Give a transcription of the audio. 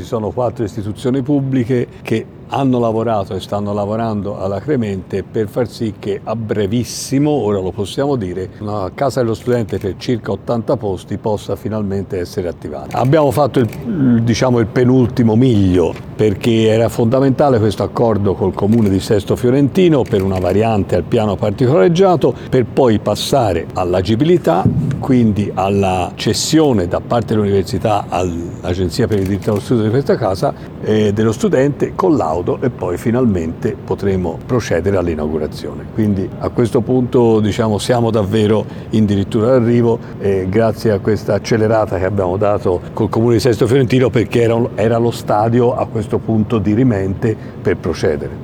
sono 4 istituzioni pubbliche che hanno lavorato e stanno lavorando alla Acremente per far sì che a brevissimo, ora lo possiamo dire, una casa dello studente per circa 80 posti possa finalmente essere attivata. Abbiamo fatto il penultimo miglio, perché era fondamentale questo accordo col comune di Sesto Fiorentino per una variante al piano particolareggiato, per poi passare all'agibilità, quindi alla cessione da parte dell'università all'Agenzia per il diritto allo studio di questa casa dello studente con laudo, e poi finalmente potremo procedere all'inaugurazione. Quindi a questo punto siamo davvero addirittura d'arrivo, grazie a questa accelerata che abbiamo dato col comune di Sesto Fiorentino, perché era lo stadio a questo punto dirimente per procedere.